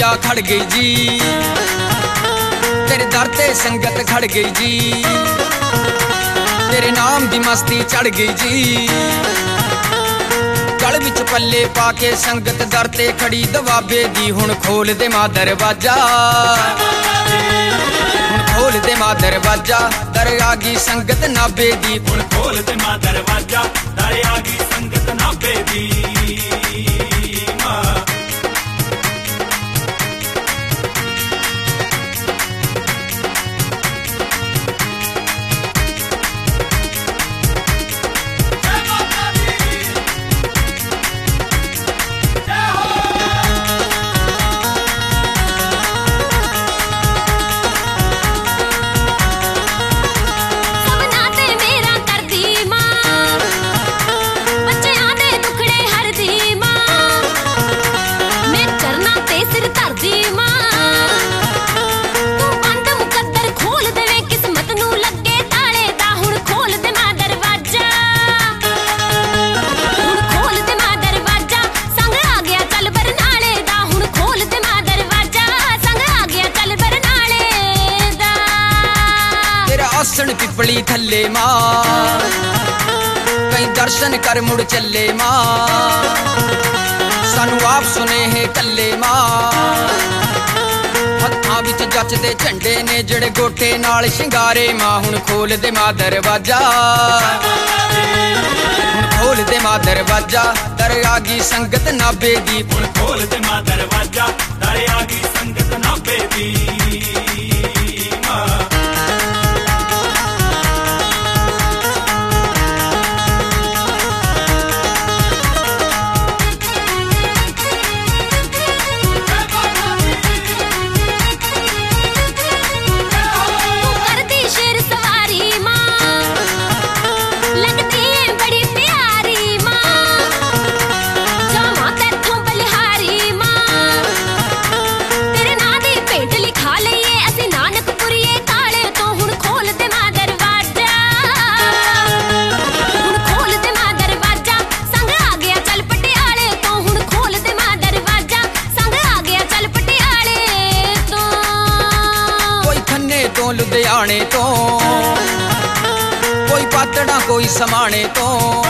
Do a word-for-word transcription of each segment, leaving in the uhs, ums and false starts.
आ खड़ गई जी, तेरे दर ते संगत खड़ गई जी, तेरे नाम दी मस्ती चढ़ गई जी। गल विच पल्ले पाके संगत दर ते खड़ी दबाबे दी, हुण खोल दे मां दरवाजा, हुण खोल दे मां दरवाजा, दर आ गई संगत नाबे दी, हुण खोल दे मां दरवाजा, दर आ गई संगत नाबे दी। आसन पिपली थल्ले मां, कई दर्शन कर मुड़ चले मां, सानू आप सुने है कल्ले मां। हत्थां विच जचदे झंडे ने जड़े गोटे नाल शिंगारे मां, हुण खोल दे मां दरवाजा, हुण खोल दे मां दरवाजा, दर आ गई संगत नाबे दी, हुण खोल दे मां दरवाजा, दर आ गई संगत नाबे दी। लुधियाने तो कोई पातड़ा कोई समाने तो,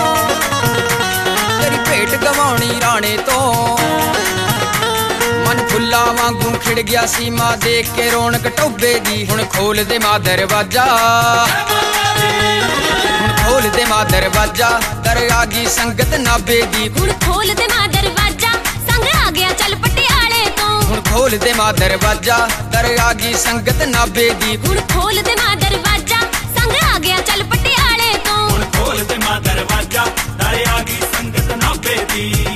तेरी भेंट गवानी राणे तो, मन फुल्ला वांगू खिड़ गया सी मां देख के रौनक टोबे दी, हुण खोल दे मां दरवाजा, हुण खोल दे मां दरवाजा, दर आ गई संगत नाबे दी, हुण खोल दे मां दरवाजा, संग आ गया चल पटियाले तो, हुण खोल दे मां दरवाजा, दर आ गई संगत नाबे दी, हुण खोल दे मां दरवाजा, संग आ गया चल पटियाले तो, हुण खोल दे मां दरवाजा, दर आ गई संगत नाबे दी।